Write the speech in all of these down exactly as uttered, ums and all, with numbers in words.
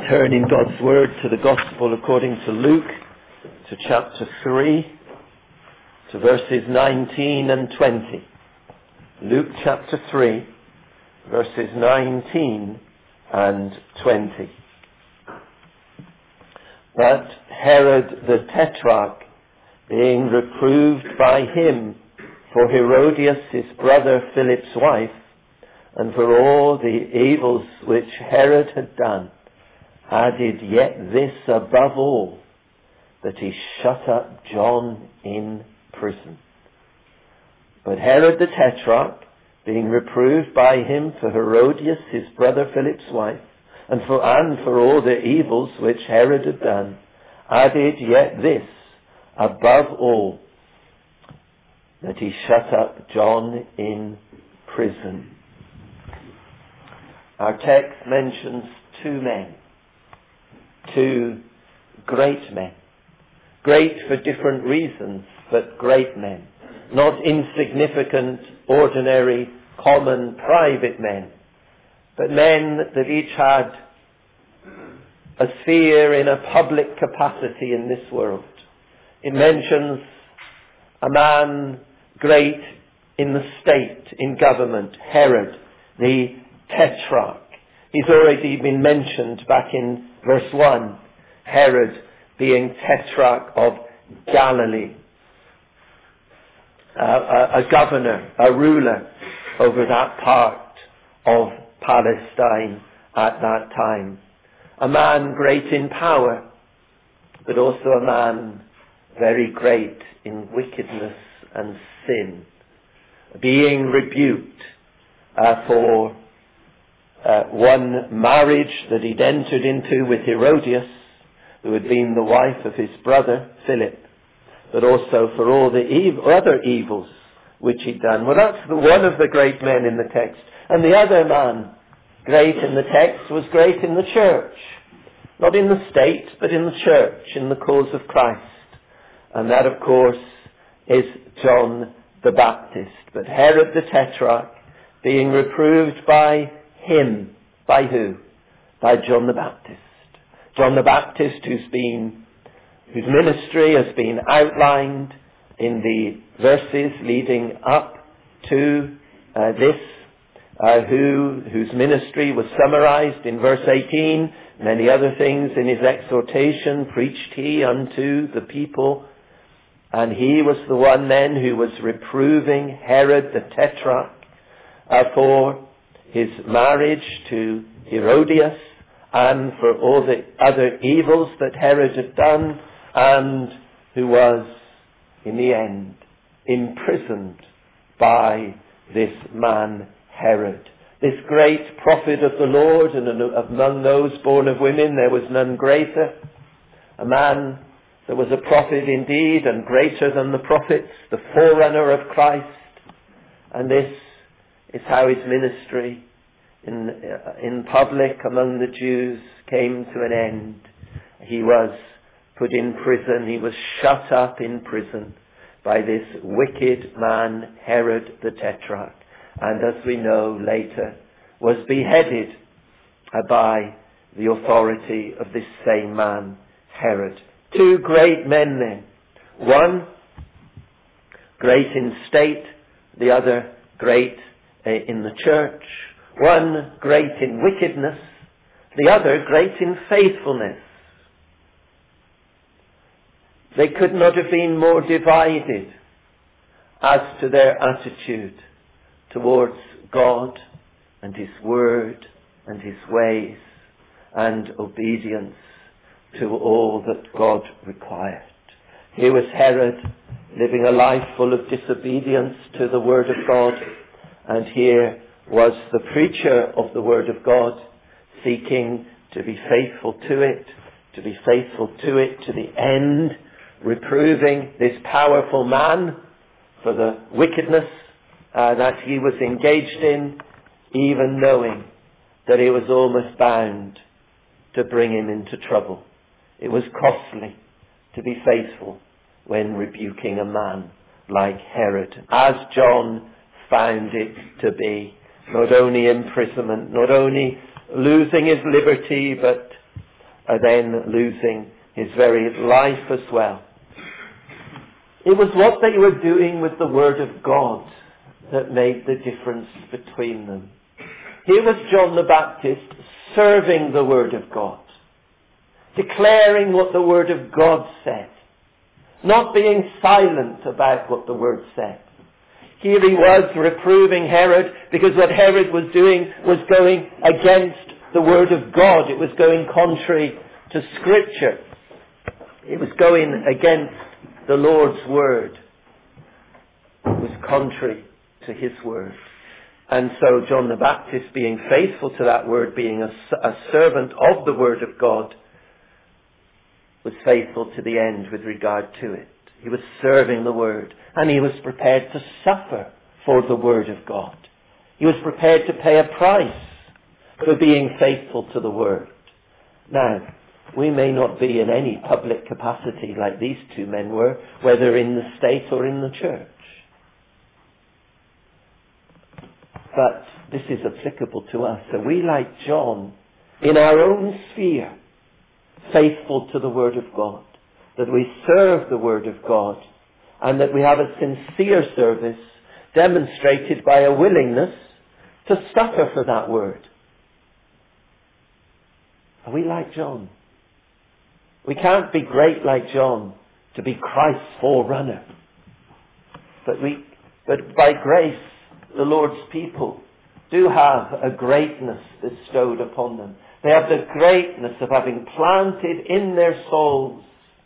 turn in God's Word to the Gospel according to Luke, to chapter three, to verses nineteen and twenty. Luke chapter three, verses nineteen and twenty. But Herod the Tetrarch, being reproved by him for Herodias his brother Philip's wife, and for all the evils which Herod had done, added yet this above all, that he shut up John in prison. But Herod the Tetrarch, being reproved by him for Herodias his brother Philip's wife, and for, and for all the evils which Herod had done, added yet this above all, that he shut up John in prison. Our text mentions two men, two great men, great for different reasons, but great men, not insignificant, ordinary, common, private men, but men that each had a sphere in a public capacity in this world. It mentions a man great in the state, in government, Herod, the Tetrarch. He's already been mentioned back in verse one, Herod being Tetrarch of Galilee, uh, a, a governor, a ruler over that part of Palestine at that time. A man great in power, but also a man very great in wickedness and sin, being rebuked uh, for uh, one marriage that he'd entered into with Herodias, who had been the wife of his brother Philip, but also for all the ev- other evils which he'd done. Well, that's the, one of the great men in the text. And the other man, great in the text, was great in the church. Not in the state, but in the church, in the cause of Christ. And that, of course, is John the Baptist. But Herod the Tetrarch, being reproved by him. By who? By John the Baptist. John the Baptist, who's been, whose ministry has been outlined in the verses leading up to uh, this, uh, who whose ministry was summarized in verse eighteen. Many other things in his exhortation preached he unto the people. And he was the one then who was reproving Herod the Tetrarch uh, for his marriage to Herodias and for all the other evils that Herod had done, and who was, in the end, imprisoned by this man Herod. This great prophet of the Lord, and among those born of women there was none greater, a man that was a prophet indeed, and greater than the prophets, the forerunner of Christ. And this is how his ministry in, uh, in public among the Jews came to an end. He was put in prison, he was shut up in prison by this wicked man, Herod the Tetrarch. And as we know later, was beheaded by the authority of this same man, Herod. Two great men then. One, great in state, the other great uh, in the church. One, great in wickedness, the other, great in faithfulness. They could not have been more divided as to their attitude towards God and His Word and His ways and obedience to all that God required. Here was Herod living a life full of disobedience to the Word of God, and here was the preacher of the Word of God seeking to be faithful to it, to be faithful to it to the end, reproving this powerful man for the wickedness uh, that he was engaged in, even knowing that he was almost bound to bring him into trouble. It was costly to be faithful when rebuking a man like Herod, as John found it to be. Not only imprisonment, not only losing his liberty, but uh, then losing his very life as well. It was what they were doing with the Word of God that made the difference between them. Here was John the Baptist serving the Word of God, declaring what the Word of God said, not being silent about what the Word said. Here he was reproving Herod because what Herod was doing was going against the Word of God. It was going contrary to Scripture. It was going against the Lord's Word. It was contrary to His Word. And so John the Baptist, being faithful to that Word, being a, a servant of the Word of God, was faithful to the end with regard to it. He was serving the Word, and he was prepared to suffer for the Word of God. He was prepared to pay a price for being faithful to the Word. Now, we may not be in any public capacity like these two men were, whether in the state or in the church. But this is applicable to us. Are we, like John, in our own sphere, faithful to the Word of God? That we serve the Word of God, and that we have a sincere service demonstrated by a willingness to suffer for that Word? Are we like John? We can't be great like John to be Christ's forerunner. But we, but by grace, the Lord's people do have a greatness bestowed upon them. They have the greatness of having planted in their souls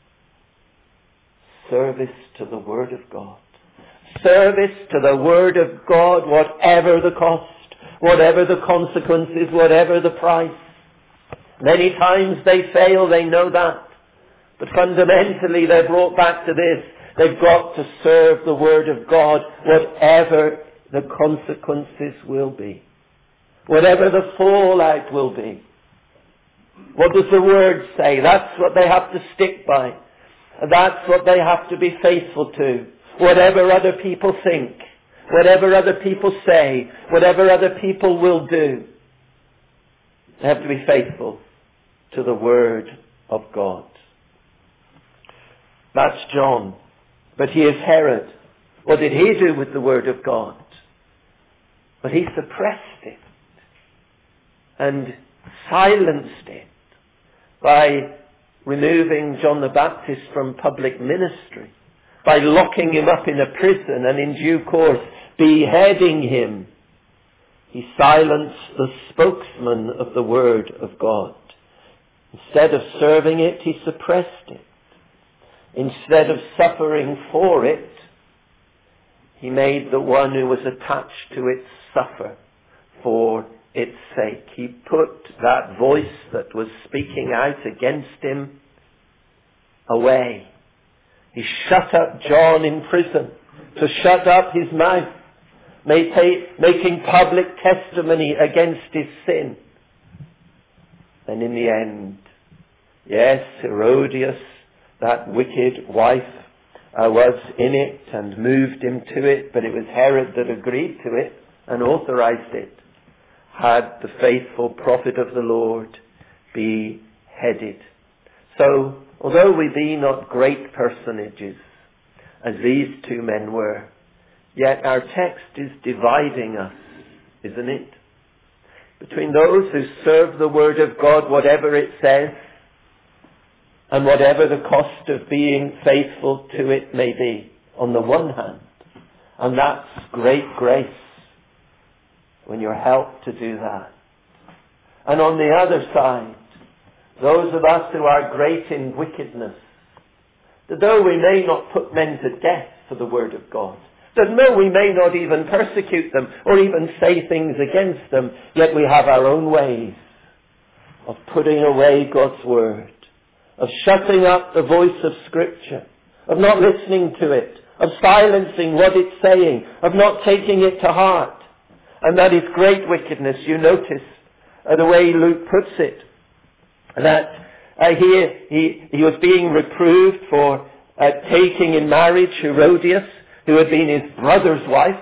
service to the Word of God. Service to the Word of God, whatever the cost, whatever the consequences, whatever the price. Many times they fail, they know that. But fundamentally they're brought back to this. They've got to serve the Word of God, whatever the consequences will be. Whatever the fallout will be. What does the Word say? That's what they have to stick by. That's what they have to be faithful to. Whatever other people think, whatever other people say, whatever other people will do, they have to be faithful to the Word of God. That's John. But here's Herod. What did he do with the Word of God? But he suppressed it and silenced it by removing John the Baptist from public ministry, by locking him up in a prison and in due course beheading him. He silenced the spokesman of the Word of God. Instead of serving it, he suppressed it. Instead of suffering for it, he made the one who was attached to it suffer for its sake. He put that voice that was speaking out against him away. He shut up John in prison to shut up his mouth, making public testimony against his sin. And in the end, yes, Herodias, that wicked wife, uh, was in it and moved him to it, but it was Herod that agreed to it and authorized it. Had the faithful prophet of the Lord be beheaded. So, although we be not great personages, as these two men were, yet our text is dividing us, isn't it? Between those who serve the Word of God, whatever it says, and whatever the cost of being faithful to it may be, on the one hand. And that's great grace, when you're helped to do that. And on the other side, those of us who are great in wickedness, that though we may not put men to death for the Word of God, that though we may not even persecute them or even say things against them, yet we have our own ways of putting away God's Word, of shutting up the voice of Scripture, of not listening to it, of silencing what it's saying, of not taking it to heart. And that is great wickedness. You notice uh, the way Luke puts it, that uh, here he, he was being reproved for uh, taking in marriage Herodias, who had been his brother's wife.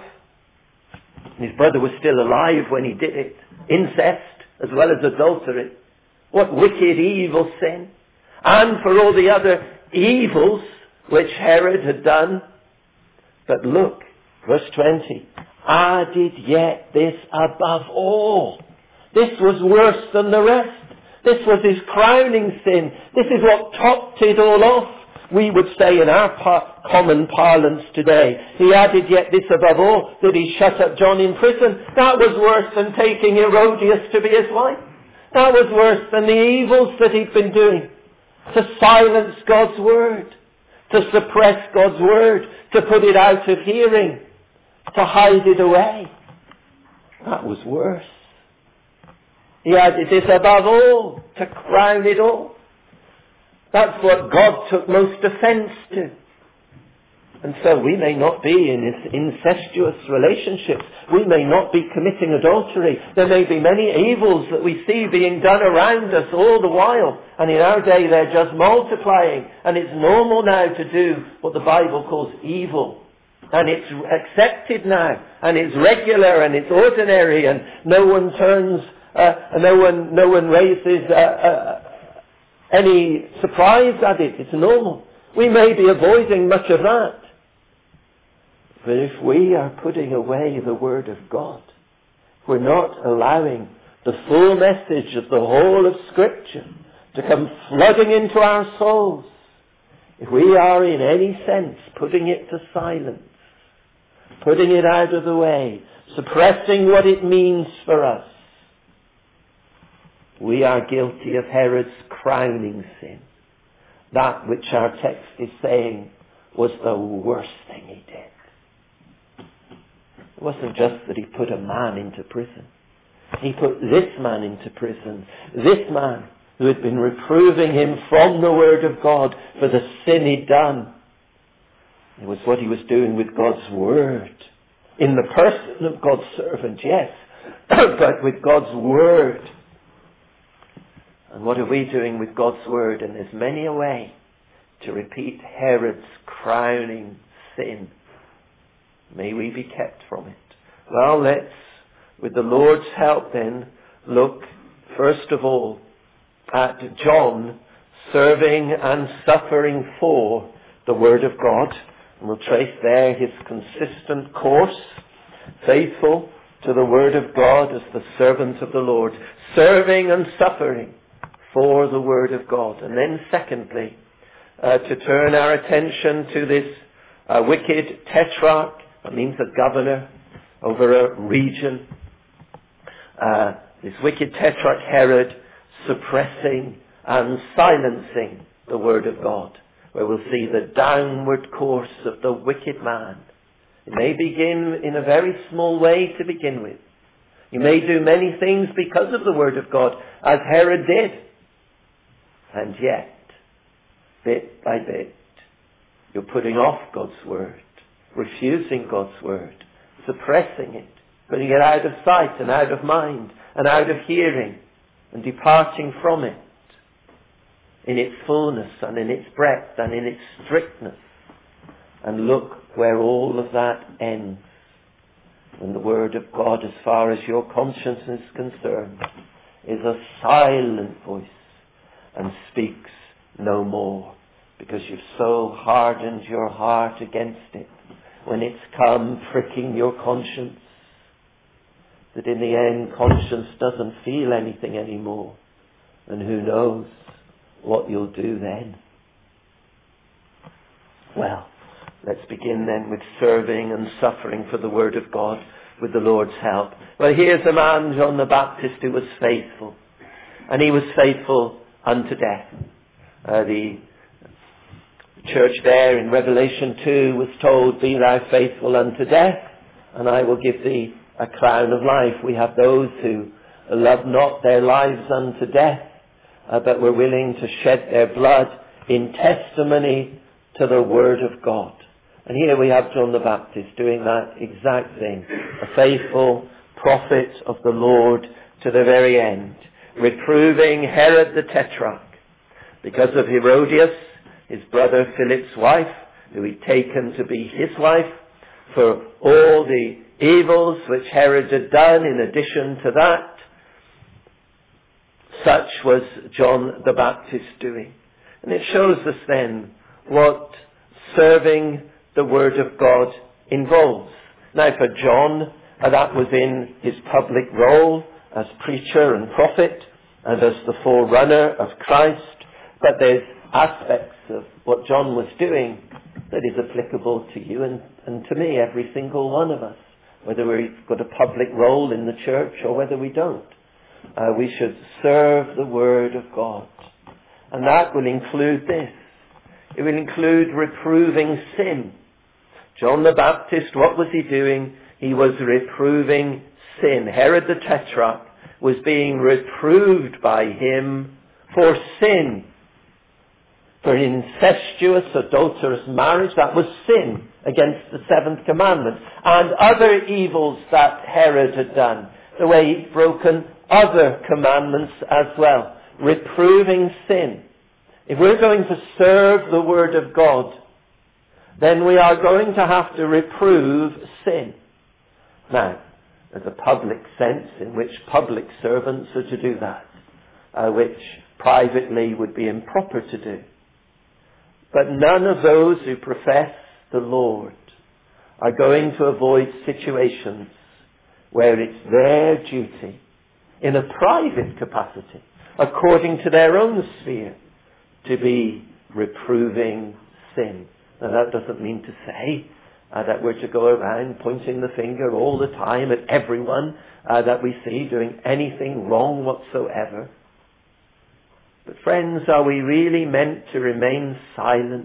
His brother was still alive when he did it. Incest as well as adultery. What wicked, evil sin. And for all the other evils which Herod had done. But look, verse twenty. Added yet this above all. This was worse than the rest. This was his crowning sin. This is what topped it all off. We would say in our par- common parlance today, he added yet this above all, that he shut up John in prison. That was worse than taking Herodias to be his wife. That was worse than the evils that he'd been doing. To silence God's word. To suppress God's word. To put it out of hearing. To hide it away. That was worse. He added this above all, to crown it all. That's what God took most offence to. And so we may not be in incestuous relationships. We may not be committing adultery. There may be many evils that we see being done around us all the while. And in our day they're just multiplying. And it's normal now to do what the Bible calls evil. And it's accepted now. And it's regular and it's ordinary. And no one turns, uh, no one, no one raises uh, uh, any surprise at it. It's normal. We may be avoiding much of that. But if we are putting away the Word of God, we're not allowing the full message of the whole of Scripture to come flooding into our souls, if we are in any sense putting it to silence, putting it out of the way, suppressing what it means for us, we are guilty of Herod's crowning sin. That which our text is saying was the worst thing he did. It wasn't just that he put a man into prison. He put this man into prison. This man who had been reproving him from the Word of God for the sin he'd done. It was what he was doing with God's Word. In the person of God's servant, yes. But with God's Word. And what are we doing with God's Word? And there's many a way to repeat Herod's crowning sin. May we be kept from it. Well, let's, with the Lord's help then, look first of all at John serving and suffering for the Word of God. And we'll trace there his consistent course, faithful to the Word of God as the servant of the Lord, serving and suffering for the Word of God. And then secondly, uh, to turn our attention to this uh, wicked tetrarch, that means a governor over a region, uh, this wicked tetrarch Herod suppressing and silencing the Word of God, where we'll see the downward course of the wicked man. It may begin in a very small way to begin with. You may do many things because of the Word of God, as Herod did. And yet, bit by bit, you're putting off God's Word, refusing God's Word, suppressing it, putting it out of sight and out of mind and out of hearing, and departing from it in its fullness and in its breadth and in its strictness. And look where all of that ends. When the Word of God, as far as your conscience is concerned, is a silent voice and speaks no more, because you've so hardened your heart against it when it's come pricking your conscience, that in the end conscience doesn't feel anything anymore. And who knows what you'll do then. Well, let's begin then with serving and suffering for the Word of God with the Lord's help. Well, here's a man, John the Baptist, who was faithful. And he was faithful unto death. Uh, the church there in Revelation two was told, be thou faithful unto death, and I will give thee a crown of life. We have those who love not their lives unto death, uh, but were willing to shed their blood in testimony to the Word of God. And here we have John the Baptist doing that exact thing. A faithful prophet of the Lord to the very end. Reproving Herod the Tetrarch because of Herodias, his brother Philip's wife, who he'd taken to be his wife, for all the evils which Herod had done in addition to that. Such was John the Baptist doing. And it shows us then what serving the Word of God involves. Now for John, uh, that was in his public role as preacher and prophet and as the forerunner of Christ. But there's aspects of what John was doing that is applicable to you and, and to me, every single one of us, whether we've got a public role in the church or whether we don't. Uh, we should serve the Word of God. And that will include this. It will include reproving sin. John the Baptist, what was he doing? He was reproving sin. Herod the Tetrarch was being reproved by him for sin. For incestuous, adulterous marriage, that was sin against the seventh commandment. And other evils that Herod had done. The way he'd broken other commandments as well. Reproving sin. If we're going to serve the Word of God, then we are going to have to reprove sin. Now, there's a public sense in which public servants are to do that, uh, which privately would be improper to do. But none of those who profess the Lord are going to avoid situations where it's their duty, in a private capacity, according to their own sphere, to be reproving sin. Now that doesn't mean to say uh, that we're to go around pointing the finger all the time at everyone uh, that we see doing anything wrong whatsoever. But friends, are we really meant to remain silent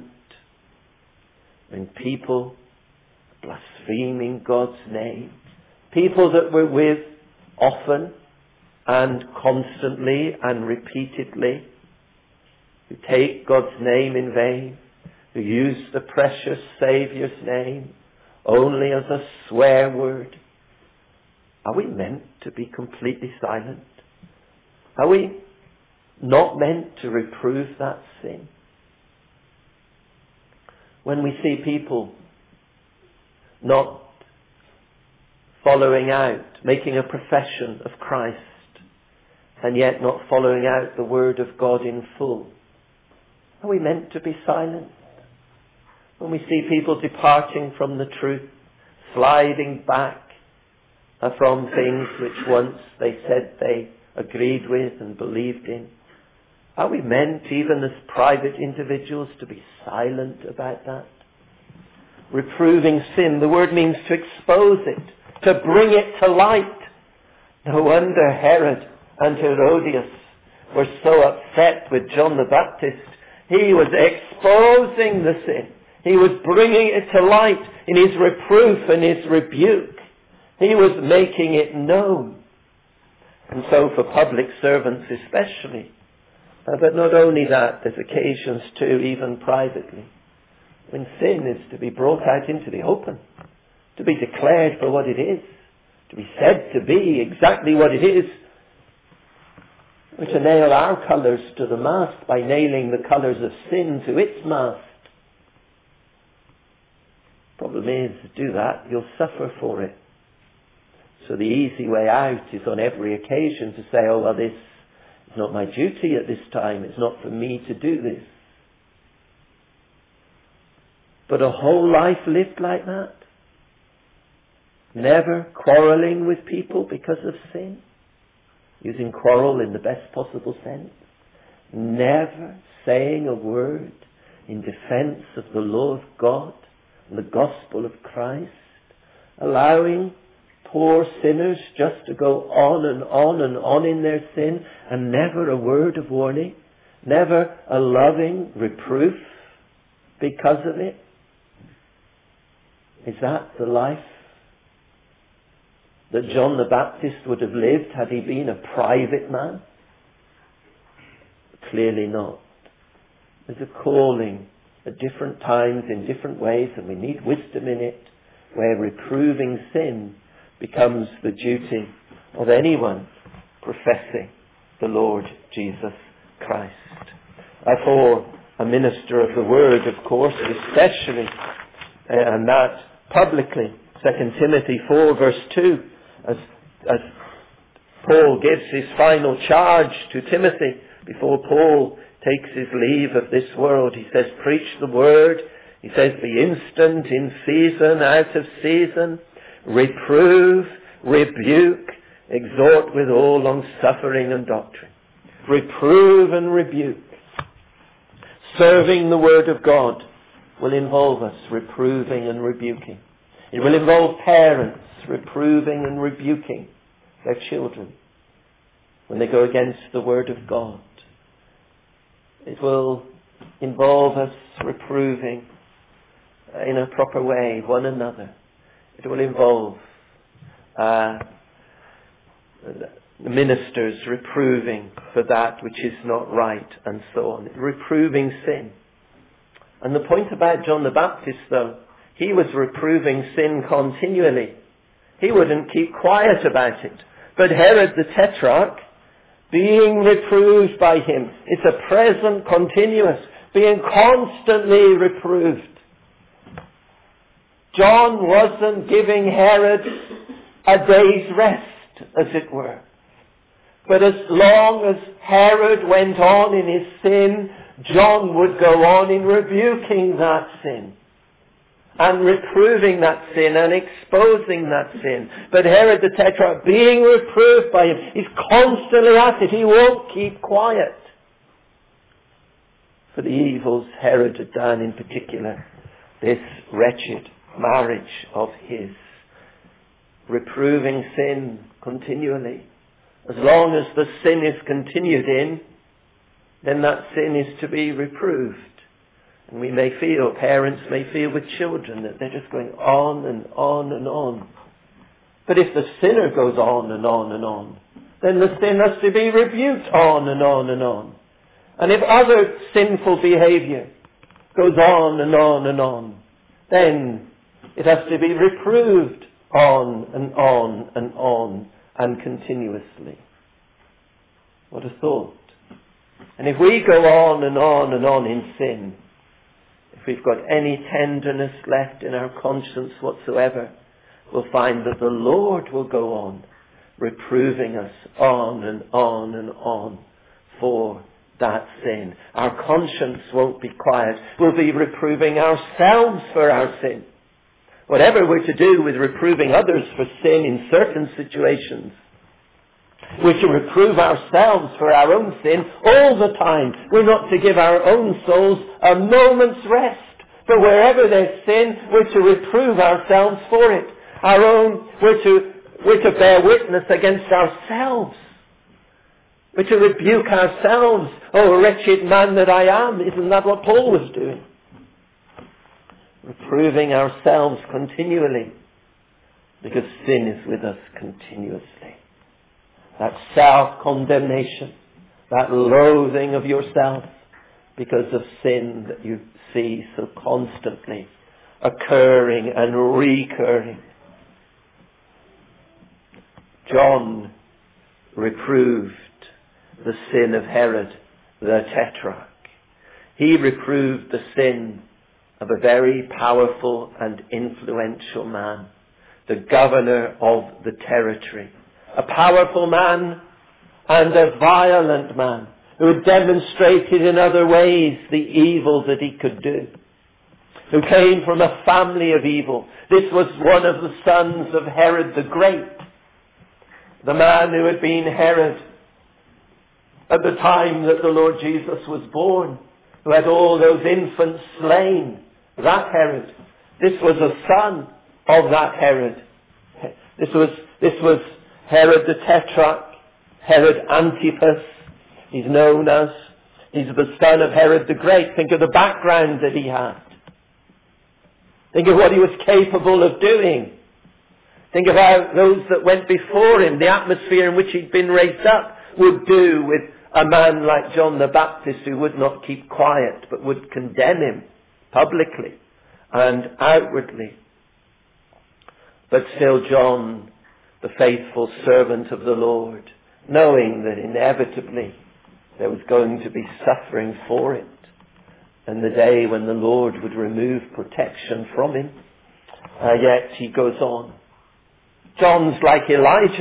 when people are blaspheming God's name? People that we're with often and constantly and repeatedly, who take God's name in vain, who use the precious Saviour's name only as a swear word. Are we meant to be completely silent? Are we not meant to reprove that sin? When we see people not following out, making a profession of Christ, and yet not following out the Word of God in full, are we meant to be silent? When we see people departing from the truth, sliding back uh, from things which once they said they agreed with and believed in, are we meant, even as private individuals, to be silent about that? Reproving sin, the word means to expose it, to bring it to light. No wonder Herod and Herodias were so upset with John the Baptist. He was exposing the sin. He was bringing it to light in his reproof and his rebuke. He was making it known. And so for public servants especially. Uh, but not only that, there's occasions too, even privately, when sin is to be brought out into the open, to be declared for what it is, to be said to be exactly what it is. We're to nail our colours to the mast by nailing the colours of sin to its mast. Problem is, to do that, you'll suffer for it. So the easy way out is on every occasion to say, oh, well, this is not my duty at this time. It's not for me to do this. But a whole life lived like that, never quarrelling with people because of sin, using quarrel in the best possible sense, never saying a word in defense of the law of God and the gospel of Christ, allowing poor sinners just to go on and on and on in their sin, and never a word of warning, never a loving reproof because of it. Is that the life that John the Baptist would have lived had he been a private man? Clearly not. There's a calling at different times in different ways, and we need wisdom in it, where reproving sin becomes the duty of anyone professing the Lord Jesus Christ. For a minister of the Word, of course, especially, and that publicly, Second Timothy four verse two, as, as Paul gives his final charge to Timothy before Paul takes his leave of this world. He says, preach the word. He says, be instant, in season, out of season. Reprove, rebuke, exhort with all long-suffering and doctrine. Reprove and rebuke. Serving the word of God will involve us reproving and rebuking. It will involve parents reproving and rebuking their children when they go against the word of God. It will involve us reproving in a proper way one another. It will involve uh, ministers reproving for that which is not right and so on. Reproving sin. And the point about John the Baptist, though, he was reproving sin continually. He wouldn't keep quiet about it. But Herod the Tetrarch, being reproved by him, it's a present continuous, being constantly reproved. John wasn't giving Herod a day's rest, as it were. But as long as Herod went on in his sin, John would go on in rebuking that sin and reproving that sin and exposing that sin. But Herod the Tetrarch, being reproved by him, is constantly at it. He won't keep quiet. For the evils Herod had done, in particular, this wretched marriage of his, reproving sin continually. As long as the sin is continued in, then that sin is to be reproved. And we may feel, parents may feel with children, that they're just going on and on and on. But if the sinner goes on and on and on, then the sin has to be rebuked on and on and on. And if other sinful behavior goes on and on and on, then it has to be reproved on and on and on and continuously. What a thought. And if we go on and on and on in sin, if we've got any tenderness left in our conscience whatsoever, we'll find that the Lord will go on reproving us on and on and on for that sin. Our conscience won't be quiet. We'll be reproving ourselves for our sin. Whatever we're to do with reproving others for sin in certain situations, we're to reprove ourselves for our own sin all the time. We're not to give our own souls a moment's rest. But wherever there's sin, we're to reprove ourselves for it. Our own, we're to, we're to bear witness against ourselves. We're to rebuke ourselves. Oh, wretched man that I am. Isn't that what Paul was doing? Reproving ourselves continually, because sin is with us continuously. That self-condemnation, that loathing of yourself because of sin that you see so constantly occurring and recurring. John reproved the sin of Herod the Tetrarch. He reproved the sin of a very powerful and influential man, the governor of the territory. A powerful man and a violent man who had demonstrated in other ways the evil that he could do. Who came from a family of evil. This was one of the sons of Herod the Great. The man who had been Herod at the time that the Lord Jesus was born. Who had all those infants slain. That Herod. This was a son of that Herod. This was, this was Herod the Tetrarch, Herod Antipas, he's known as. He's the son of Herod the Great. Think of the background that he had. Think of what he was capable of doing. Think of how those that went before him, the atmosphere in which he'd been raised up, would do with a man like John the Baptist who would not keep quiet, but would condemn him publicly and outwardly. But still John, the faithful servant of the Lord, knowing that inevitably there was going to be suffering for it, and the day when the Lord would remove protection from him, uh, yet he goes on. John's like Elijah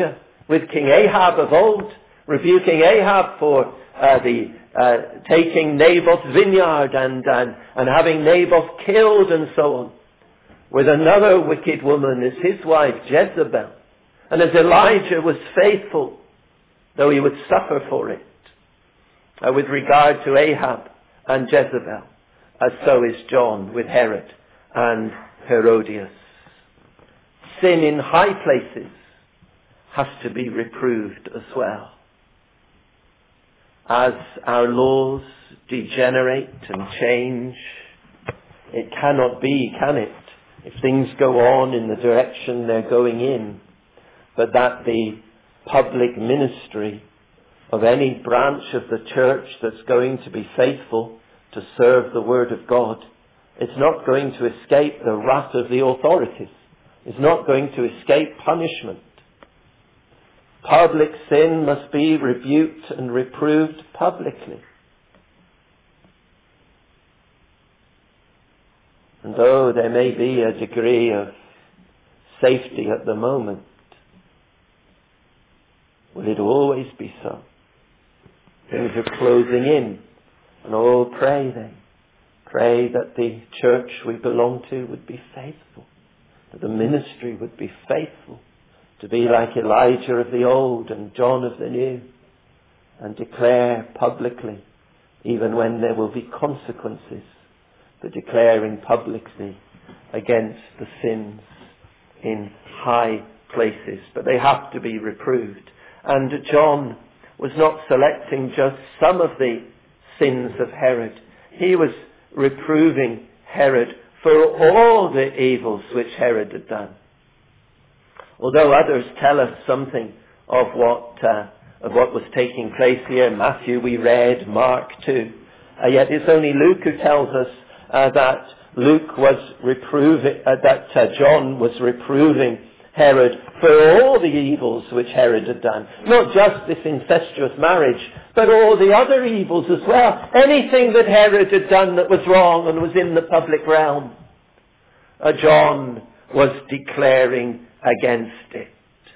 with King Ahab of old, rebuking Ahab for uh, the uh, taking Naboth's vineyard and, and, and having Naboth killed and so on. With another wicked woman as his wife, Jezebel. And as Elijah was faithful, though he would suffer for it, uh, with regard to Ahab and Jezebel, as so is John with Herod and Herodias. Sin in high places has to be reproved as well. As our laws degenerate and change, it cannot be, can it, if things go on in the direction they're going in, but that the public ministry of any branch of the church that's going to be faithful to serve the Word of God, it's not going to escape the wrath of the authorities. It's not going to escape punishment. Public sin must be rebuked and reproved publicly. And though there may be a degree of safety at the moment, will it always be so? Things are closing in. And oh, pray then. Pray that the church we belong to would be faithful. That the ministry would be faithful. To be like Elijah of the old and John of the new. And declare publicly, even when there will be consequences, but declaring publicly against the sins in high places. But they have to be reproved. And John was not selecting just some of the sins of Herod. He was reproving Herod for all the evils which Herod had done. Although others tell us something of what uh, of what was taking place here, Matthew we read, Mark too. Uh, yet it's only Luke who tells us uh, that Luke was reproving, uh, that uh, John was reproving Herod for all the evils which Herod had done. Not just this incestuous marriage, but all the other evils as well. Anything that Herod had done that was wrong and was in the public realm. Uh, John was declaring against it.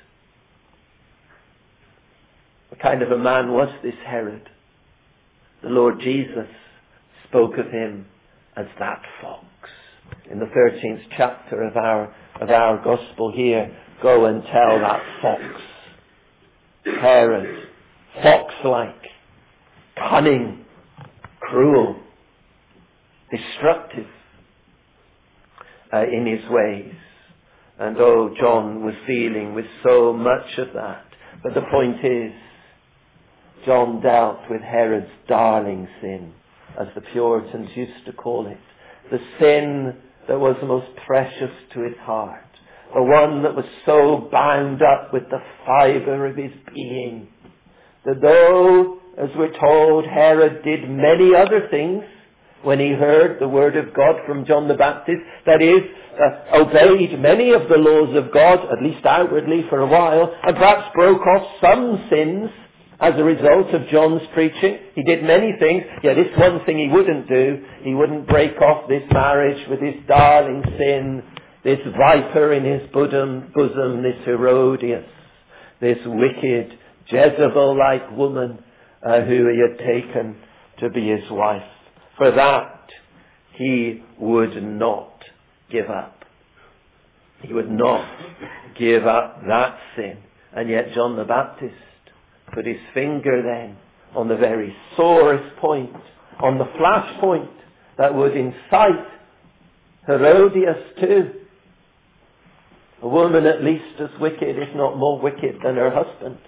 What kind of a man was this Herod? The Lord Jesus spoke of him as that fox. In the thirteenth chapter of our of our gospel here, go and tell that fox, Herod, fox-like, cunning, cruel, destructive uh, in his ways. And oh, John was dealing with so much of that. But the point is, John dealt with Herod's darling sin, as the Puritans used to call it. The sin that was most precious to his heart. The one that was so bound up with the fibre of his being. That though, as we're told, Herod did many other things when he heard the word of God from John the Baptist, that is, uh, obeyed many of the laws of God, at least outwardly for a while, and perhaps broke off some sins as a result of John's preaching. He did many things, yet this one thing he wouldn't do. He wouldn't break off this marriage with his darling sin, this viper in his bosom, bosom this Herodias, this wicked Jezebel-like woman uh, who he had taken to be his wife. For that, he would not give up. He would not give up that sin. And yet John the Baptist put his finger then on the very sorest point, on the flash point that would incite Herodias too. A woman at least as wicked, if not more wicked than her husband.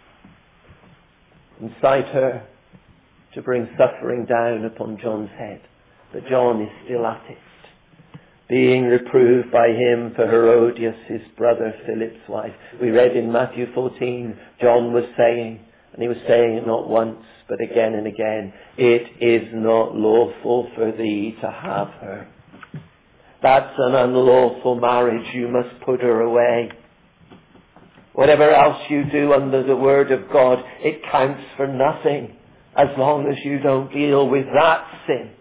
Incite her to bring suffering down upon John's head. But John is still at it, being reproved by him for Herodias, his brother Philip's wife. We read in Matthew fourteen, John was saying, and he was saying it not once, but again and again, it is not lawful for thee to have her. That's an unlawful marriage. You must put her away. Whatever else you do under the word of God, it counts for nothing as long as you don't deal with that sin.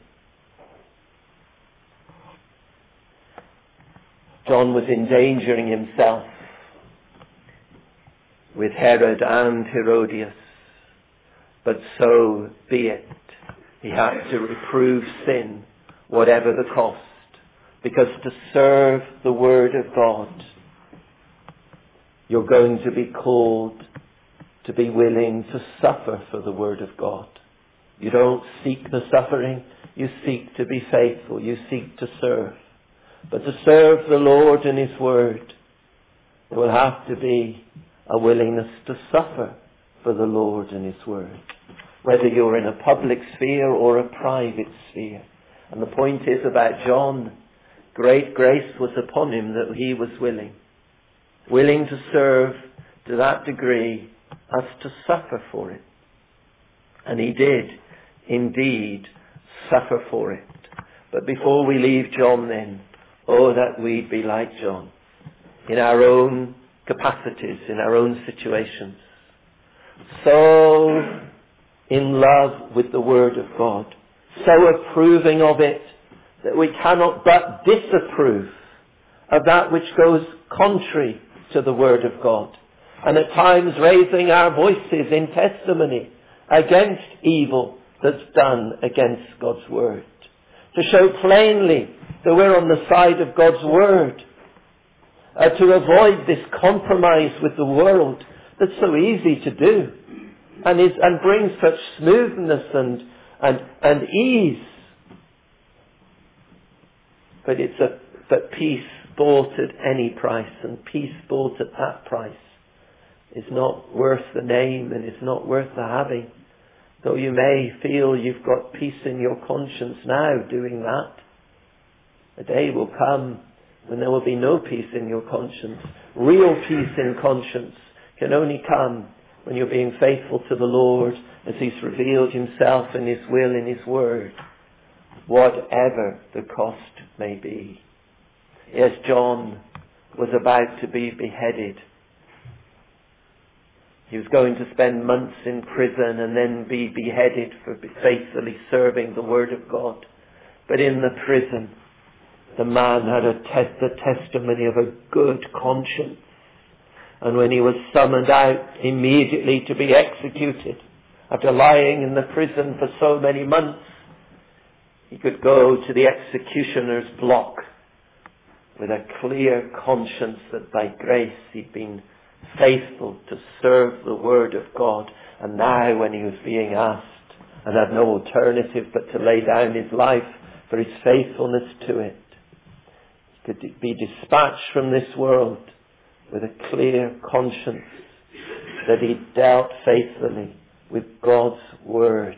John was endangering himself. with Herod and Herodias. But so be it. He had to reprove sin, whatever the cost, because to serve the Word of God, you're going to be called to be willing to suffer for the Word of God. You don't seek the suffering, you seek to be faithful, you seek to serve. But to serve the Lord and His Word, there will have to be a willingness to suffer for the Lord and His Word, whether you're in a public sphere or a private sphere. And the point is about John, great grace was upon him that he was willing, willing to serve to that degree as to suffer for it. And he did indeed suffer for it. But before we leave John then, oh, that we'd be like John in our own capacities, in our own situations, so in love with the Word of God, so approving of it that we cannot but disapprove of that which goes contrary to the Word of God, and at times raising our voices in testimony against evil that's done against God's Word, to show plainly that we're on the side of God's Word, uh, to avoid this compromise with the world that's so easy to do and is and brings such smoothness and and and ease. But it's a but peace bought at any price, and peace bought at that price is not worth the name and it's not worth the having. Though you may feel you've got peace in your conscience now doing that, a day will come when there will be no peace in your conscience. Real peace in conscience can only come when you're being faithful to the Lord as He's revealed Himself in His will, in His Word, whatever the cost may be. Yes, John was about to be beheaded. He was going to spend months in prison and then be beheaded for faithfully serving the Word of God. But in the prison, the man had a te- the testimony of a good conscience. And when he was summoned out immediately to be executed, after lying in the prison for so many months, he could go to the executioner's block with a clear conscience that by grace he'd been faithful to serve the Word of God. And now when he was being asked and had no alternative but to lay down his life for his faithfulness to it, he could be dispatched from this world with a clear conscience that he dealt faithfully with God's Word.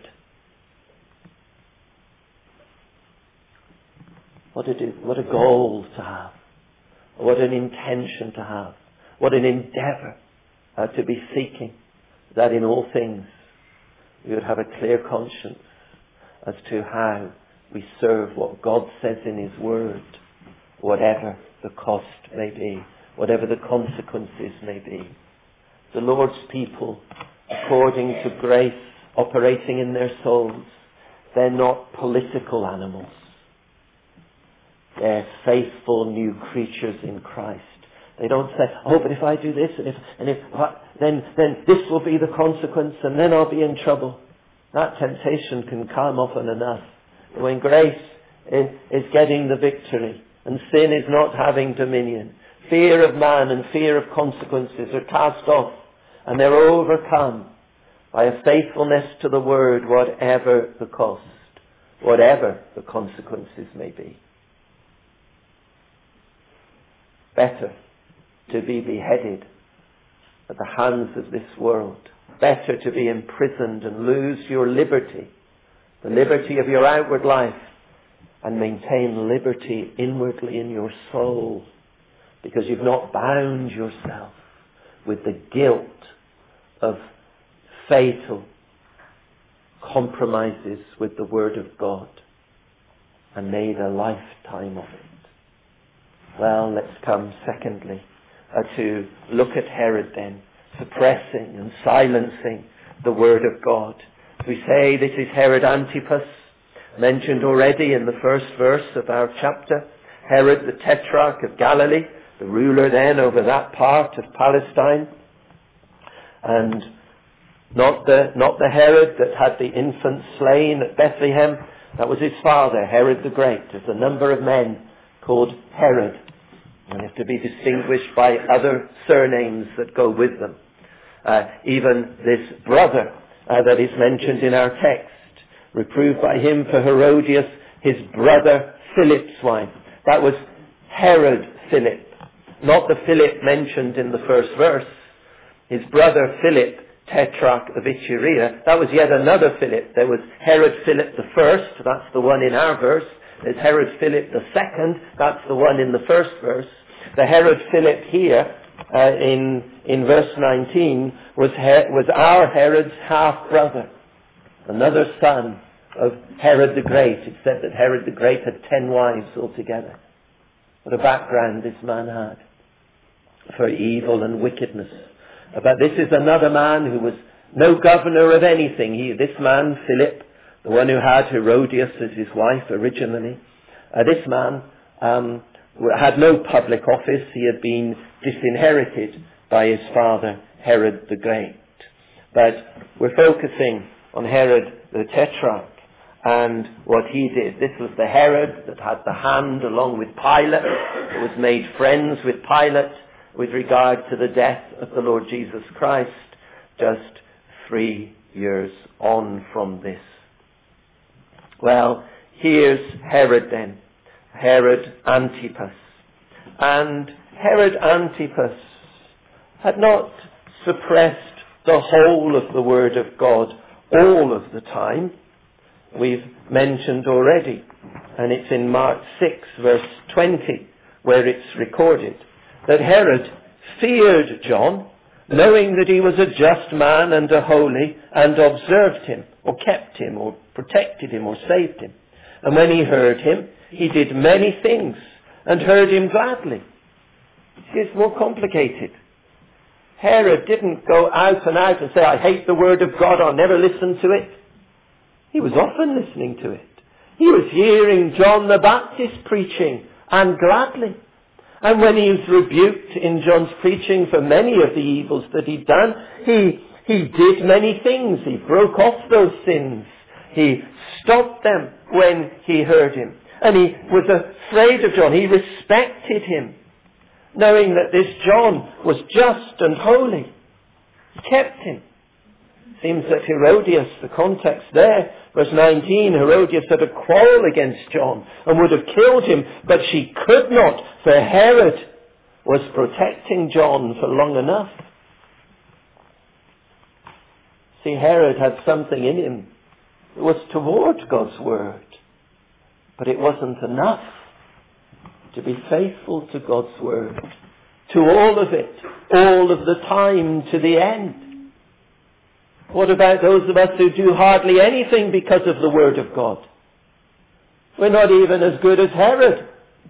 What a, what a goal to have. What an intention to have. What an endeavour uh, to be seeking, that in all things we would have a clear conscience as to how we serve what God says in His Word, whatever the cost may be, whatever the consequences may be. The Lord's people, according to grace operating in their souls, they're not political animals. They're faithful new creatures in Christ. They don't say, oh, but if I do this, and if, and if, then, then this will be the consequence, and then I'll be in trouble. That temptation can come often enough. But when grace is, is getting the victory, and sin is not having dominion, fear of man and fear of consequences are cast off, and they're overcome by a faithfulness to the Word, whatever the cost, whatever the consequences may be. Better to be beheaded at the hands of this world. Better to be imprisoned and lose your liberty, the liberty of your outward life, and maintain liberty inwardly in your soul, because you've not bound yourself with the guilt of fatal compromises with the Word of God and made a lifetime of it. Well, let's come secondly uh, to look at Herod then, suppressing and silencing the Word of God. We say this is Herod Antipas, mentioned already in the first verse of our chapter. Herod the Tetrarch of Galilee, the ruler then over that part of Palestine. And not the, not the Herod that had the infant slain at Bethlehem. That was his father, Herod the Great. There's a number of men called Herod. And they have to be distinguished by other surnames that go with them. Uh, even this brother uh, that is mentioned in our text, reproved by him for Herodias, his brother Philip's wife. That was Herod Philip, not the Philip mentioned in the first verse. His brother Philip, Tetrarch of Iturea, that was yet another Philip. There was Herod Philip the first, that's the one in our verse. There's Herod Philip the second, that's the one in the first verse. The Herod Philip here, uh, in in verse nineteen, was Her- was our Herod's half-brother, another son of Herod the Great. It said that Herod the Great had ten wives altogether. What a background this man had for evil and wickedness. But this is another man who was no governor of anything. He, this man, Philip, the one who had Herodias as his wife originally, uh, this man um, had no public office. He had been disinherited by his father, Herod the Great. But we're focusing on Herod the Tetrarch and what he did. This was the Herod that had the hand along with Pilate, that was made friends with Pilate with regard to the death of the Lord Jesus Christ, just three years on from this. Well, here's Herod then, Herod Antipas. And Herod Antipas had not suppressed the whole of the Word of God all of the time. We've mentioned already, and it's in Mark six verse twenty where it's recorded, that Herod feared John, knowing that he was a just man and a holy, and observed him, or kept him, or protected him, or saved him. And when he heard him, he did many things, and heard him gladly. It's more complicated. Herod didn't go out and out and say, I hate the word of God, I'll never listen to it. He was often listening to it. He was hearing John the Baptist preaching, and gladly. And when he was rebuked in John's preaching for many of the evils that he'd done, he, he did many things. He broke off those sins. He stopped them when he heard him. And he was afraid of John. He respected him, knowing that this John was just and holy. He kept him. Seems that Herodias, the context there, verse nineteen, Herodias had a quarrel against John and would have killed him, but she could not, for Herod was protecting John for long enough. See, Herod had something in him. It was toward God's word, but it wasn't enough to be faithful to God's word, to all of it, all of the time, to the end. What about those of us who do hardly anything because of the Word of God? We're not even as good as Herod.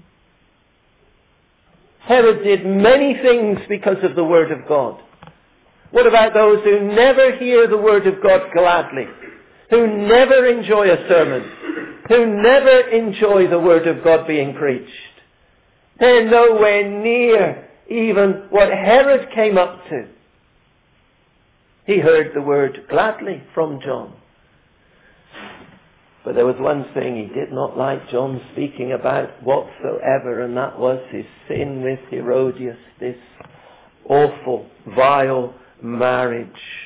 Herod did many things because of the Word of God. What about those who never hear the Word of God gladly? Who never enjoy a sermon? Who never enjoy the Word of God being preached? They're nowhere near even what Herod came up to. He heard the word gladly from John. But there was one thing he did not like John speaking about whatsoever, and that was his sin with Herodias, this awful, vile marriage.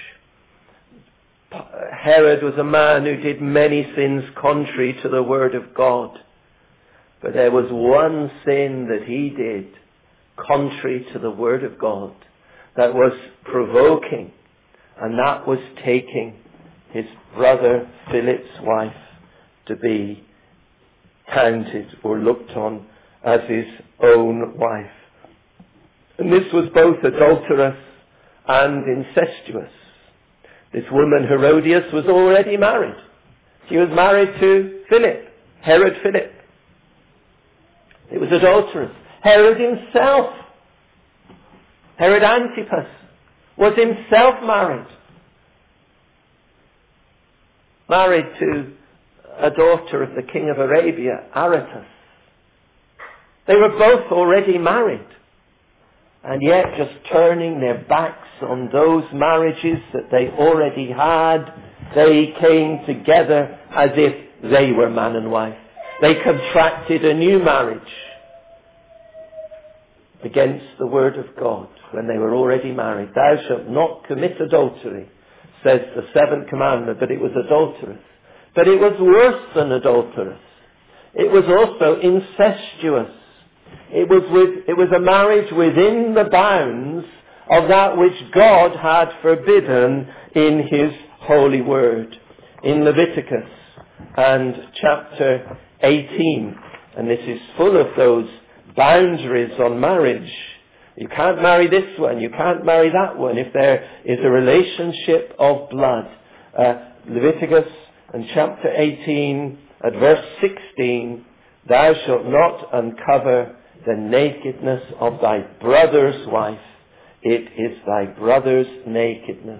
Herod was a man who did many sins contrary to the word of God. But there was one sin that he did contrary to the word of God that was provoking. And that was taking his brother Philip's wife to be counted or looked on as his own wife. And this was both adulterous and incestuous. This woman Herodias was already married. She was married to Philip, Herod Philip. It was adulterous. Herod himself, Herod Antipas, was himself married. Married to a daughter of the king of Arabia, Aretas. They were both already married. and yet just turning their backs on those marriages that they already had. They came together as if they were man and wife. They contracted a new marriage against the word of God when they were already married. Thou shalt not commit adultery, says the seventh commandment, but it was adulterous. But it was worse than adulterous. It was also incestuous. It was with, it was a marriage within the bounds of that which God had forbidden in His holy word. In Leviticus and chapter eighteen, and this is full of those boundaries on marriage. You can't marry this one, you can't marry that one if there is a relationship of blood. Uh, Leviticus and chapter eighteen at verse sixteen, thou shalt not uncover the nakedness of thy brother's wife. It is thy brother's nakedness.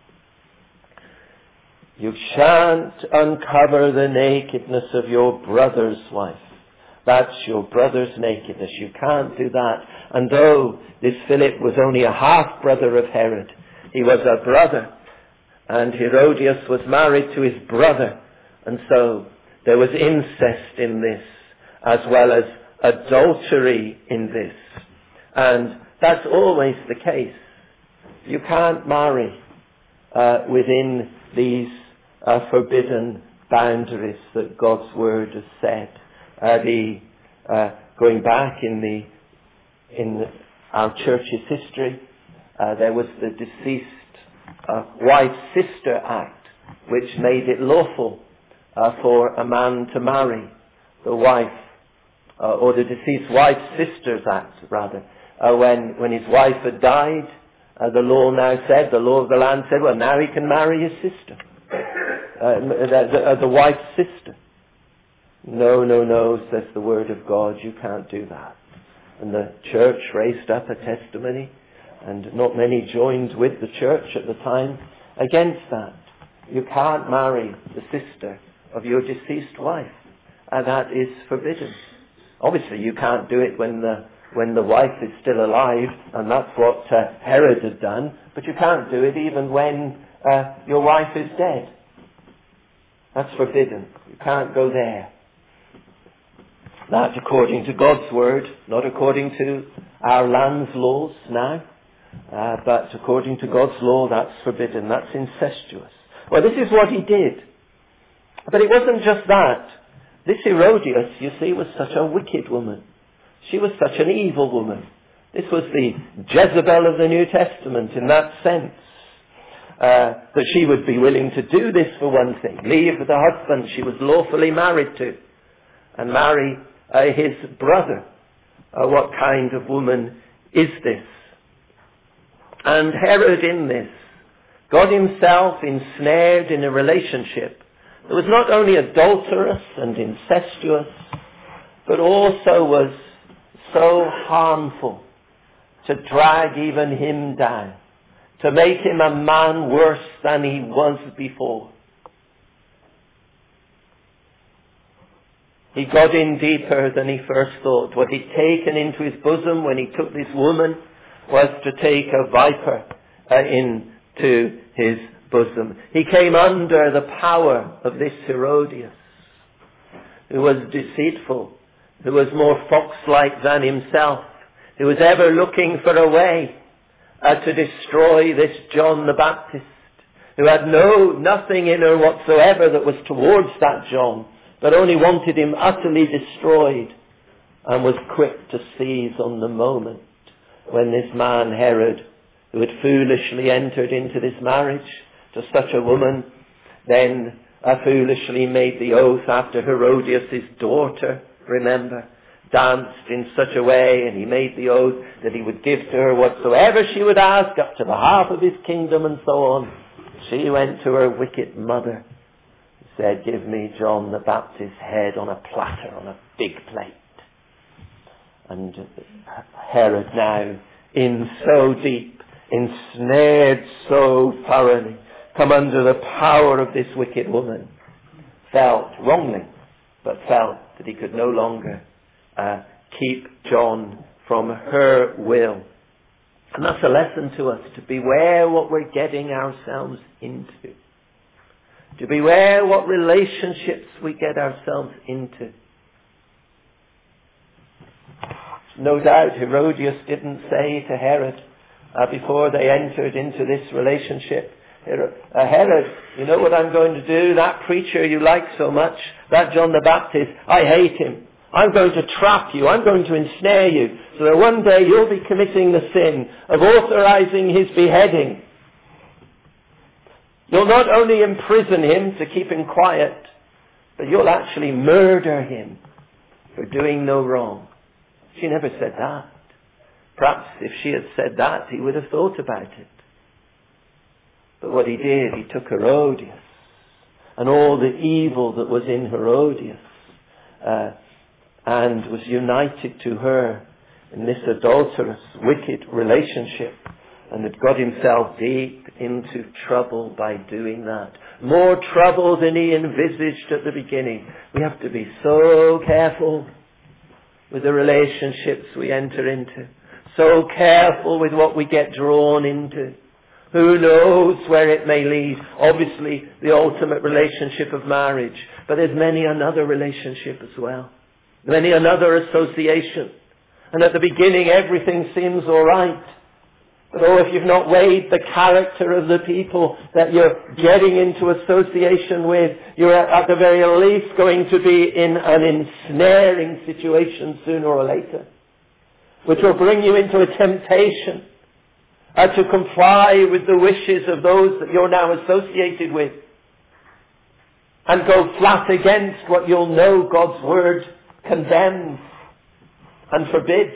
You shan't uncover the nakedness of your brother's wife. That's your brother's nakedness. You can't do that. And though this Philip was only a half-brother of Herod, he was a brother. And Herodias was married to his brother. And so there was incest in this, as well as adultery in this. And that's always the case. You can't marry uh, within these uh, forbidden boundaries that God's word has set. Uh, the uh, going back in the in the, our church's history, uh, there was the Deceased uh, Wife's Sister Act, which made it lawful uh, for a man to marry the wife, uh, or the deceased wife's sister's act, rather. Uh, when when his wife had died, uh, the law now said, the law of the land said, well, now he can marry his sister, uh, the, the, uh, the wife's sister. No, no, no, says the word of God, you can't do that. And the church raised up a testimony, and not many joined with the church at the time against that. You can't marry the sister of your deceased wife, and that is forbidden. Obviously, you can't do it when the when the wife is still alive, and that's what uh, Herod had done. But you can't do it even when uh, your wife is dead. That's forbidden. You can't go there. That's according to God's word, not according to our land's laws now, uh, but according to God's law, that's forbidden. That's incestuous. Well, this is what he did. But it wasn't just that. This Herodias, you see, was such a wicked woman. She was such an evil woman. This was the Jezebel of the New Testament in that sense. Uh, that she would be willing to do this for one thing. Leave the husband she was lawfully married to and marry uh, his brother. Uh, what kind of woman is this? And Herod in this got himself ensnared in a relationship that was not only adulterous and incestuous, but also was so harmful to drag even him down, to make him a man worse than he was before. He got in deeper than he first thought. What he'd taken into his bosom when he took this woman was to take a viper uh, into his bosom. He came under the power of this Herodias, who was deceitful, who was more fox-like than himself, who was ever looking for a way uh, to destroy this John the Baptist, who had no nothing in her whatsoever that was towards that John, but only wanted him utterly destroyed, and was quick to seize on the moment when this man Herod, who had foolishly entered into this marriage to such a woman, then uh, foolishly made the oath after Herodias' daughter, remember, danced in such a way, and he made the oath that he would give to her whatsoever she would ask, up to the half of his kingdom and so on. She went to her wicked mother, said, give me John the Baptist's head on a platter, on a big plate. And Herod now, in so deep, ensnared so thoroughly, come under the power of this wicked woman, felt wrongly, but felt that he could no longer uh, keep John from her will. And that's a lesson to us, to beware what we're getting ourselves into. To beware what relationships we get ourselves into. No doubt Herodias didn't say to Herod uh, before they entered into this relationship, uh, Herod, you know what I'm going to do? That preacher you like so much, that John the Baptist, I hate him. I'm going to trap you. I'm going to ensnare you so that one day you'll be committing the sin of authorizing his beheading. You'll not only imprison him to keep him quiet, but you'll actually murder him for doing no wrong. She never said that. Perhaps if she had said that, he would have thought about it. But what he did, he took Herodias and all the evil that was in Herodias uh, and was united to her in this adulterous, wicked relationship, and had got himself deep into trouble by doing that. More trouble than he envisaged at the beginning. We have to be so careful with the relationships we enter into. So careful with what we get drawn into. Who knows where it may lead? Obviously, the ultimate relationship of marriage. But there's many another relationship as well. Many another association. And at the beginning, everything seems all right. But oh, if you've not weighed the character of the people that you're getting into association with, you're at the very least going to be in an ensnaring situation sooner or later, which will bring you into a temptation uh, to comply with the wishes of those that you're now associated with, and go flat against what you'll know God's word condemns and forbids.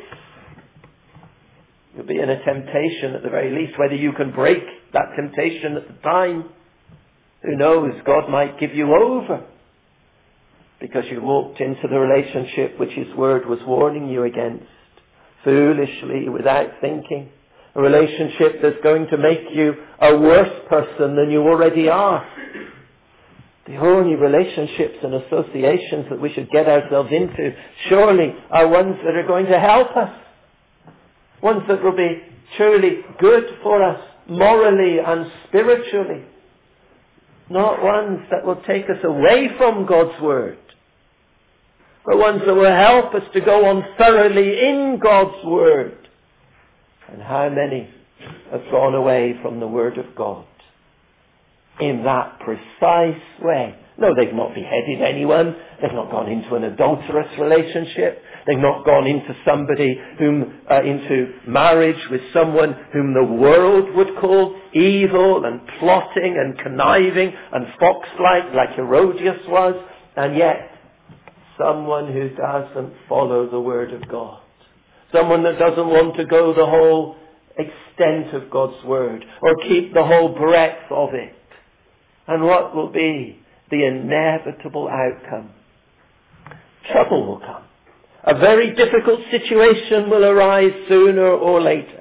You'll be in a temptation at the very least. Whether you can break that temptation at the time, who knows? God might give you over because you walked into the relationship which his word was warning you against, foolishly, without thinking. A relationship that's going to make you a worse person than you already are. The only relationships and associations that we should get ourselves into surely are ones that are going to help us. Ones that will be truly good for us, morally and spiritually. Not ones that will take us away from God's word, but ones that will help us to go on thoroughly in God's word. And how many have gone away from the word of God in that precise way? No, they've not beheaded anyone. They've not gone into an adulterous relationship. They've not gone into somebody whom, uh, into marriage with someone whom the world would call evil and plotting and conniving and fox-like, like Herodias was. And yet, someone who doesn't follow the word of God. Someone that doesn't want to go the whole extent of God's word or keep the whole breadth of it. And what will be the inevitable outcome? Trouble will come. A very difficult situation will arise sooner or later.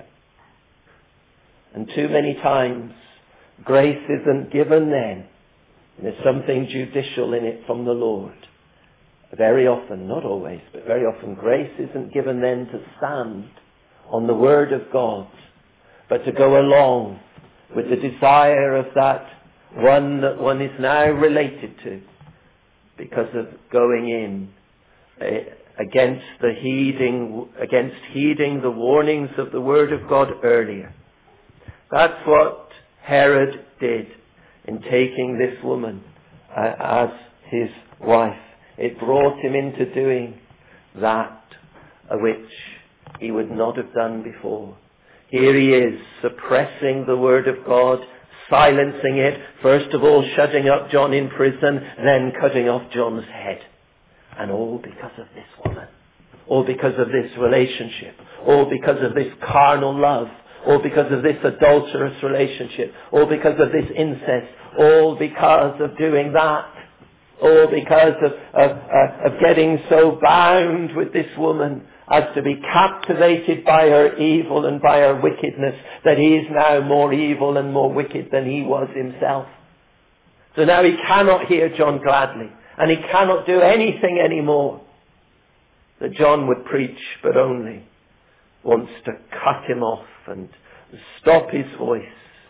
And too many times, grace isn't given then. And there's something judicial in it from the Lord. Very often, not always, but very often, grace isn't given then to stand on the word of God, but to go along with the desire of that one that one is now related to, because of going in uh, against the heeding, against heeding the warnings of the word of God earlier. That's what Herod did in taking this woman uh, as his wife. It brought him into doing that which he would not have done before. Here he is, suppressing the word of God, silencing it, first of all shutting up John in prison, then cutting off John's head. And all because of this woman. All because of this relationship. All because of this carnal love. All because of this adulterous relationship. All because of this incest. All because of doing that. All because of, of, uh, of getting so bound with this woman as to be captivated by her evil and by her wickedness, that he is now more evil and more wicked than he was himself. So now he cannot hear John gladly, and he cannot do anything anymore that John would preach, but only wants to cut him off and stop his voice.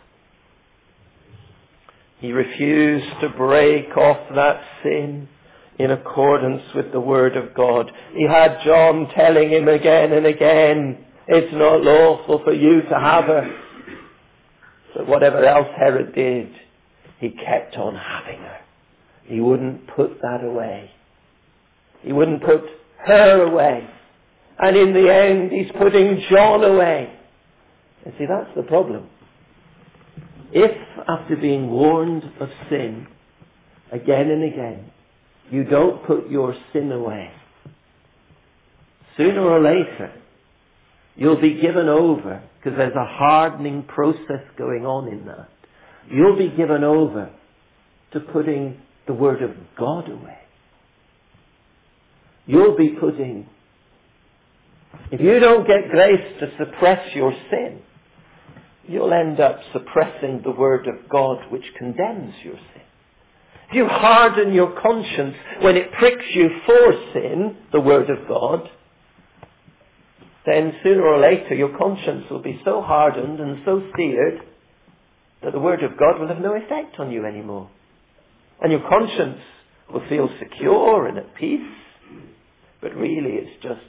He refused to break off that sin in accordance with the Word of God. He had John telling him again and again, it's not lawful for you to have her. But whatever else Herod did, he kept on having her. He wouldn't put that away. He wouldn't put her away. And in the end, he's putting John away. And see, that's the problem. If, after being warned of sin again and again, you don't put your sin away, sooner or later, you'll be given over, because there's a hardening process going on in that. You'll be given over to putting the Word of God away. You'll be putting, if you don't get grace to suppress your sin, you'll end up suppressing the Word of God, which condemns your sin. If you harden your conscience when it pricks you for sin, the Word of God, then sooner or later your conscience will be so hardened and so seared that the Word of God will have no effect on you anymore. And your conscience will feel secure and at peace, but really it's just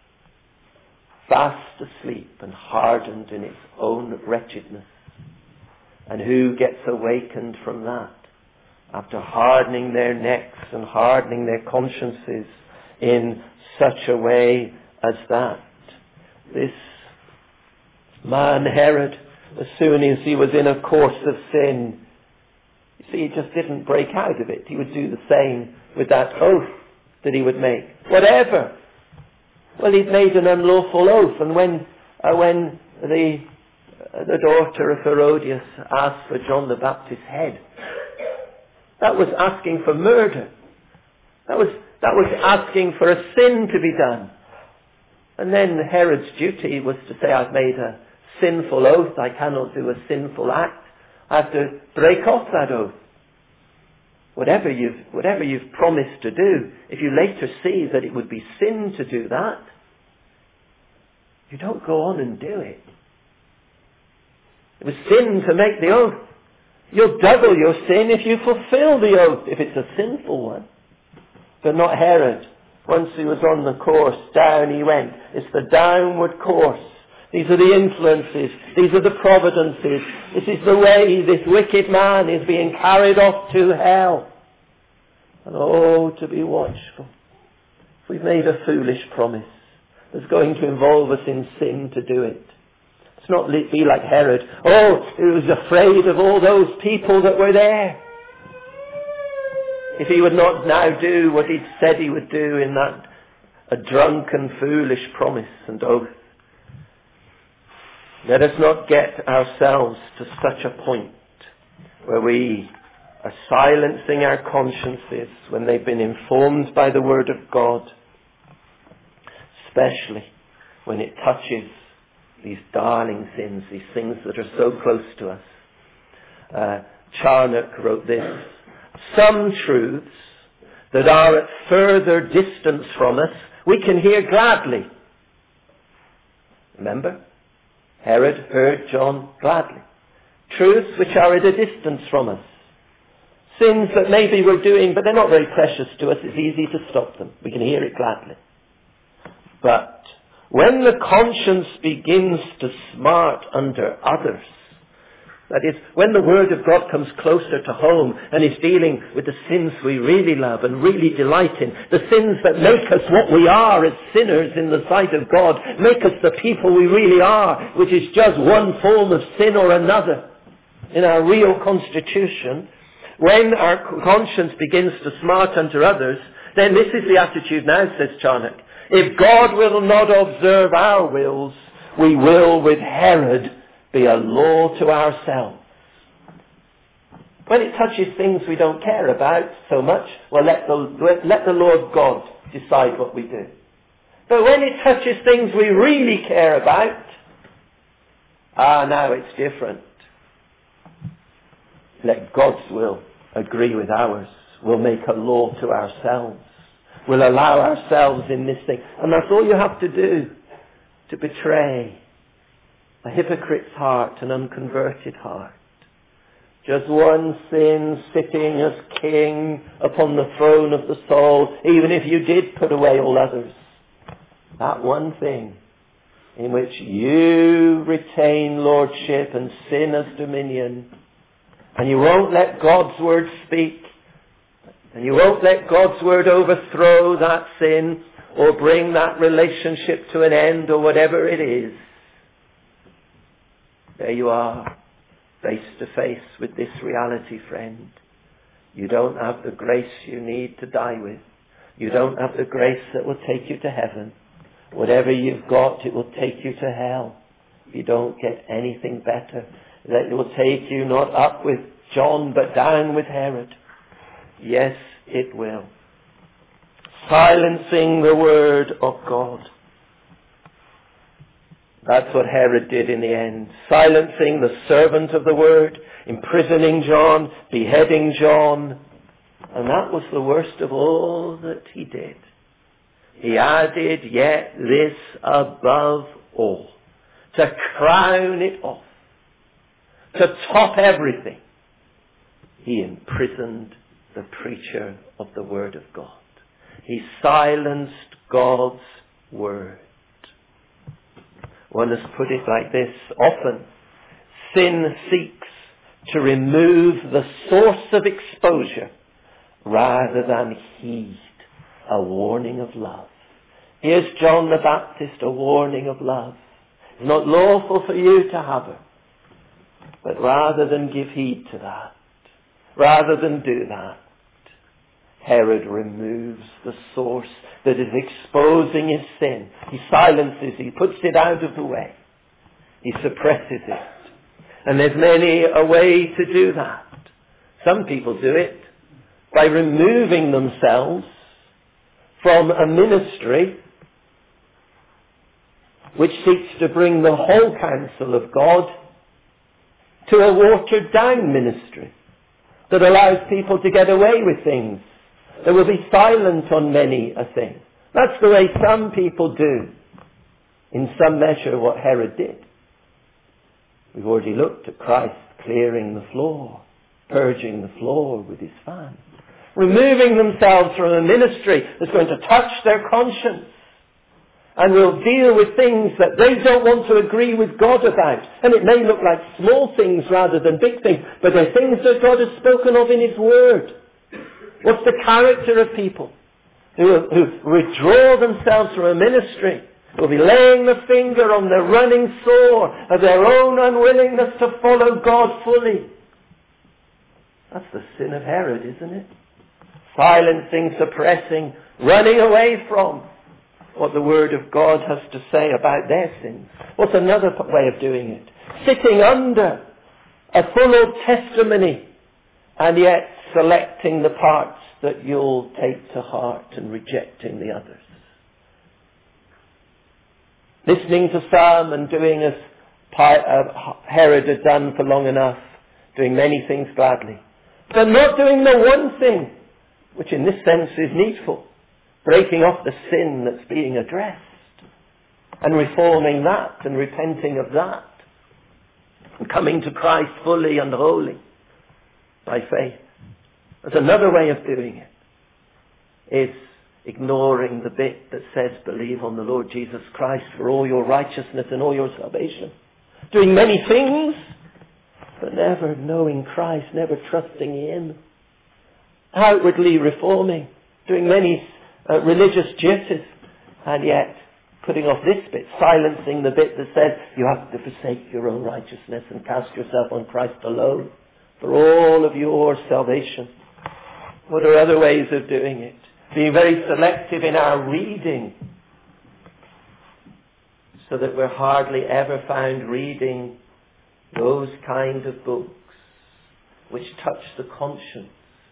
fast asleep and hardened in its own wretchedness. And who gets awakened from that after hardening their necks and hardening their consciences in such a way as that? This man Herod, as soon as he was in a course of sin, you see, he just didn't break out of it. He would do the same with that oath that he would make. Whatever. Well, he'd made an unlawful oath, and when uh, when the uh, the daughter of Herodias asked for John the Baptist's head, that was asking for murder. That was that was asking for a sin to be done. And then Herod's duty was to say, I've made a sinful oath, I cannot do a sinful act. I have to break off that oath. Whatever you've, whatever you've promised to do, if you later see that it would be sin to do that, you don't go on and do it. It was sin to make the oath. You'll double your sin if you fulfill the oath, if it's a sinful one. But not Herod. Once he was on the course, down he went. It's the downward course. These are the influences. These are the providences. This is the way this wicked man is being carried off to hell. And oh, to be watchful. If we've made a foolish promise that's going to involve us in sin to do it. Let's not be like Herod. Oh, he was afraid of all those people that were there. If he would not now do what he'd said he would do in that a drunken, foolish promise and oath. Let us not get ourselves to such a point where we are silencing our consciences when they've been informed by the Word of God, especially when it touches these darling sins, these things that are so close to us. Uh, Charnock wrote this: some truths that are at further distance from us, we can hear gladly. Remember? Herod heard John gladly. Truths which are at a distance from us. Sins that maybe we're doing, but they're not very precious to us. It's easy to stop them. We can hear it gladly. But when the conscience begins to smart under others, that is, when the Word of God comes closer to home and is dealing with the sins we really love and really delight in, the sins that make us what we are as sinners in the sight of God, make us the people we really are, which is just one form of sin or another in our real constitution. When our conscience begins to smart under others, then this is the attitude now, says Charnock. If God will not observe our wills, we will with Herod be a law to ourselves. When it touches things we don't care about so much, well, let the, let the Lord God decide what we do. But when it touches things we really care about, ah, now it's different. Let God's will agree with ours. We'll make a law to ourselves. We'll allow ourselves in this thing. And that's all you have to do to betray a hypocrite's heart, an unconverted heart. Just one sin sitting as king upon the throne of the soul, even if you did put away all others. That one thing in which you retain lordship and sin as dominion, and you won't let God's word speak, and you won't let God's word overthrow that sin or bring that relationship to an end or whatever it is. There you are, face to face with this reality, friend. You don't have the grace you need to die with. You don't have the grace that will take you to heaven. Whatever you've got, it will take you to hell. You don't get anything better. That will take you not up with John, but down with Herod. Yes, it will. Silencing the word of God. That's what Herod did in the end. Silencing the servant of the word, imprisoning John, beheading John. And that was the worst of all that he did. He added yet this above all, to crown it off, to top everything. He imprisoned the preacher of the word of God. He silenced God's word. One has put it like this: often sin seeks to remove the source of exposure rather than heed a warning of love. Here's John the Baptist, a warning of love. It's not lawful for you to have her. But rather than give heed to that, rather than do that, Herod removes the source that is exposing his sin. He silences, he puts it out of the way. He suppresses it. And there's many a way to do that. Some people do it by removing themselves from a ministry which seeks to bring the whole counsel of God to a watered down ministry that allows people to get away with things, that will be silent on many a thing. That's the way some people do, in some measure, what Herod did. We've already looked at Christ clearing the floor, purging the floor with his fan, removing themselves from a ministry that's going to touch their conscience and will deal with things that they don't want to agree with God about. And it may look like small things rather than big things, but they're things that God has spoken of in his word. What's the character of people who, who withdraw themselves from a ministry, who will be laying the finger on the running sore of their own unwillingness to follow God fully? That's the sin of Herod, isn't it? Silencing, suppressing, running away from what the Word of God has to say about their sins. What's another way of doing it? Sitting under a full testimony and yet selecting the parts that you'll take to heart and rejecting the others. Listening to some and doing as Herod had done for long enough, doing many things gladly, but not doing the one thing which in this sense is needful, breaking off the sin that's being addressed and reforming that and repenting of that and coming to Christ fully and wholly by faith. There's another way of doing it. It's ignoring the bit that says believe on the Lord Jesus Christ for all your righteousness and all your salvation. Doing many things, but never knowing Christ, never trusting Him. Outwardly reforming, doing many uh, religious duties, and yet putting off this bit, silencing the bit that says you have to forsake your own righteousness and cast yourself on Christ alone for all of your salvation. What are other ways of doing it? Being very selective in our reading, so that we're hardly ever found reading those kind of books which touch the conscience.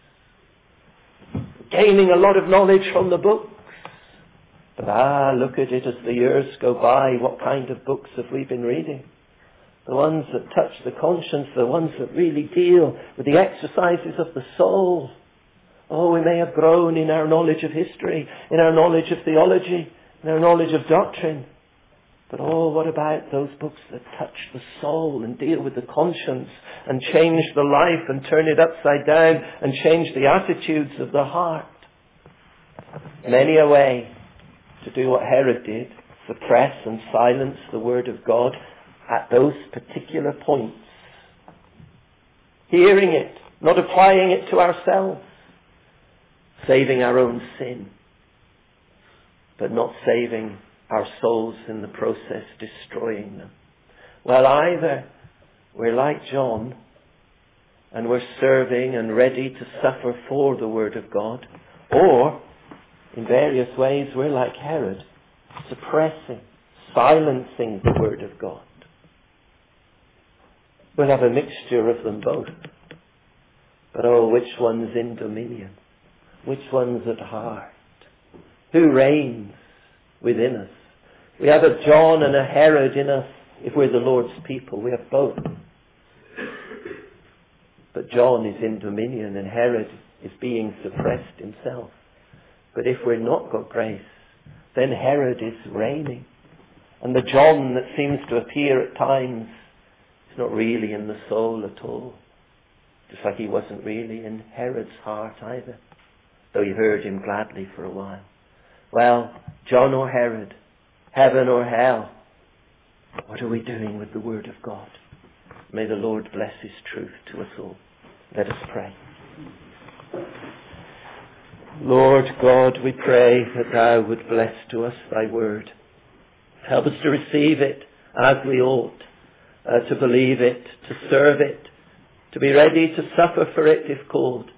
Gaining a lot of knowledge from the books, but ah, look at it as the years go by. What kind of books have we been reading? The ones that touch the conscience, the ones that really deal with the exercises of the soul. Oh, we may have grown in our knowledge of history, in our knowledge of theology, in our knowledge of doctrine, But oh, what about those books that touch the soul and deal with the conscience and change the life and turn it upside down and change the attitudes of the heart? Many a way to do what Herod did, suppress and silence the word of God at those particular points. Hearing it, not applying it to ourselves, saving our own sin, but not saving our souls in the process, destroying them. Well, either we're like John and we're serving and ready to suffer for the word of God, or in various ways we're like Herod, suppressing, silencing the word of God. We'll have a mixture of them both. But oh, which one's in dominion? Which one's at heart? Who reigns within us? We have a John and a Herod in us if we're the Lord's people. We have both. But John is in dominion and Herod is being suppressed himself. But if we're not got grace, then Herod is reigning. And the John that seems to appear at times is not really in the soul at all. Just like he wasn't really in Herod's heart either, though he heard him gladly for a while. Well, John or Herod, heaven or hell, what are we doing with the word of God? May the Lord bless his truth to us all. Let us pray. Lord God, we pray that thou would bless to us thy word. Help us to receive it as we ought, uh, to believe it, to serve it, to be ready to suffer for it if called,